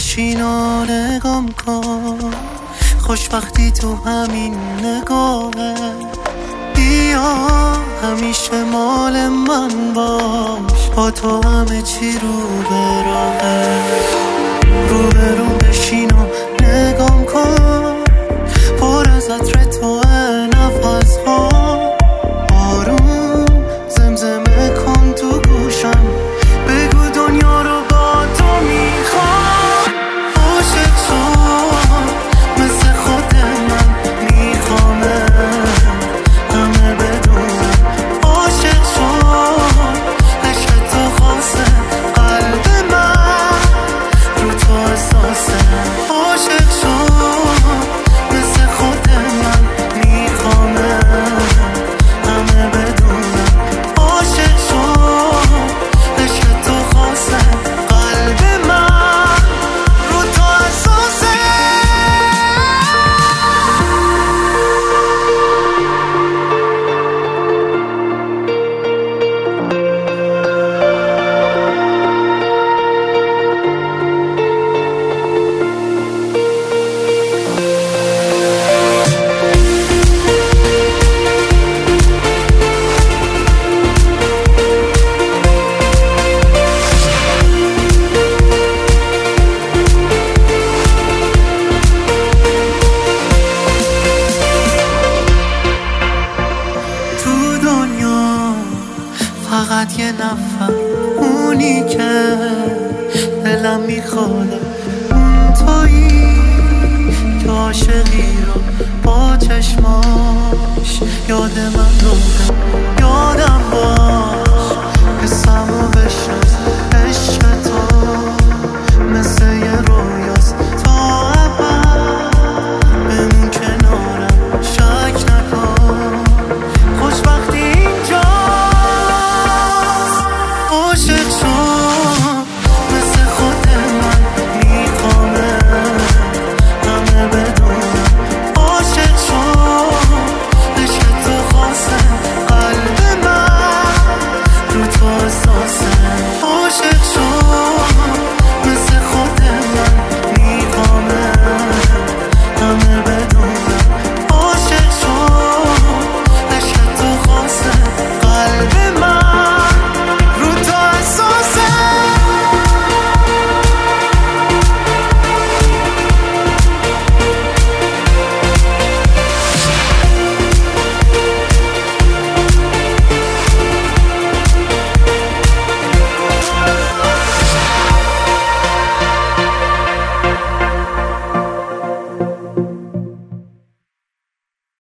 بشین و نگام کن، خوشبختی تو همین نگاهه. بیا همیشه مال من باش، با تو همه چی رو به راهه. رو به رو بشین و نگام کن، پر از عطر تو نفس ها. آروم زمزمه کن تو گوشم، بگو دنیا رو با تو میخوام. عاشق شد مثل خود من میخوامه، همه بدونم. عاشق شد عشق تو خاصه، قلب من رو تو احساسه. عاشق شد مثل خود من میخوامه، همه بدونم. عاشق شد عشق تو خاصه، قلب من رو تو احساسه. فقط یه نفر، اونی که دلم میخواد، اون تویی که عاشقی رو با چشماش یاد من رو